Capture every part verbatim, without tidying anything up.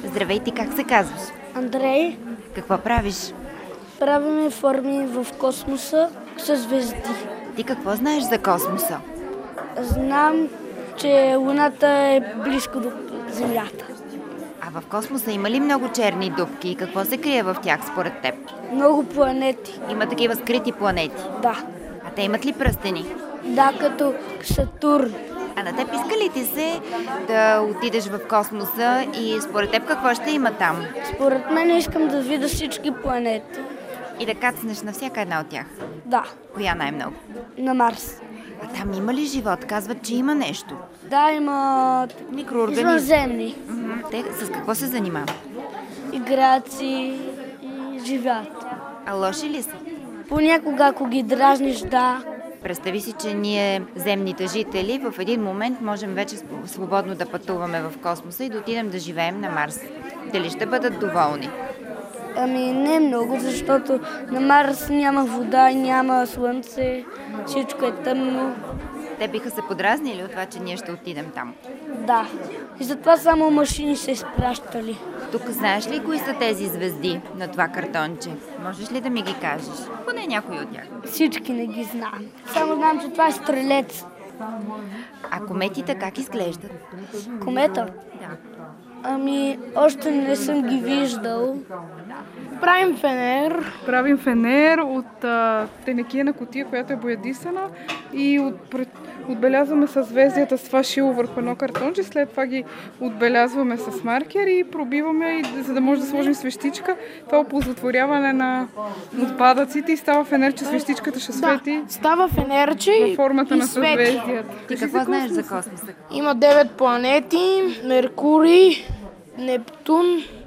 Здравей, ти как се казваш? Андрей. Какво правиш? Правиме форми в космоса с звезди. Ти какво знаеш за космоса? Знам, че Луната е близко до Земята. А в космоса има ли много черни дупки и какво се крие в тях според теб? Много планети. Има такива скрити планети? Да. А те имат ли пръстени? Да, като Сатурн. А на теб иска ли ти се да отидеш в космоса и според теб какво ще има там? Според мен искам да видя всички планети. И да кацнеш на всяка една от тях? Да. Коя най-много? На Марс. А там има ли живот? Казват, че има нещо. Да, има Микроорганизми. извънземни. Те с какво се занимават? Играят си и живеят. А лоши ли са? Понякога, ако ги дразниш, да. Представи си, че ние, земните жители, в един момент можем вече свободно да пътуваме в космоса и да отидем да живеем на Марс. Дали ще бъдат доволни? Ами не много, защото на Марс няма вода, няма слънце, всичко е тъмно. Те биха се подразнили от това, че ние ще отидем там. Да. И затова само машини се изпращали. Тук знаеш ли кои са тези звезди на това картонче? Можеш ли да ми ги кажеш? Поне някой от тях. Всички не ги знам. Само знам, че това е стрелец. А кометите как изглеждат? Комета? Да. Ами, още не съм ги виждал. Правим фенер. Правим фенер от а, тенекиена кутия, която е боядисана и от, пред, отбелязваме съзвездията с това шило върху едно картонче, след това ги отбелязваме с маркер и пробиваме, и, за да може да сложим свещичка. Това оползотворяване на отпадъците и става фенерче, свещичката ще свети. Да, става фенерче във формата и на свети. съзвездията. Ти какво знаеш за космоса? Има девет планети, Меркурий, Нептун,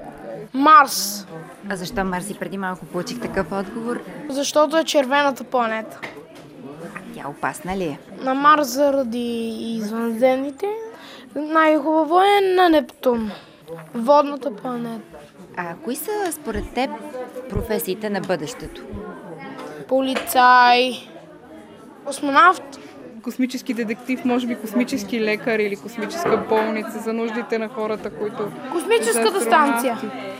Марс. А защо Марс и преди малко получих такъв отговор? Защото е червената планета. Тя опасна ли е? На Марс заради извънземните, най-хубаво е на Нептун, водната планета. А кои са според теб професиите на бъдещето? Полицай, космонавт. Космически детектив, може би космически лекар или космическа болница за нуждите на хората, които... Космическата са станция. астронавти.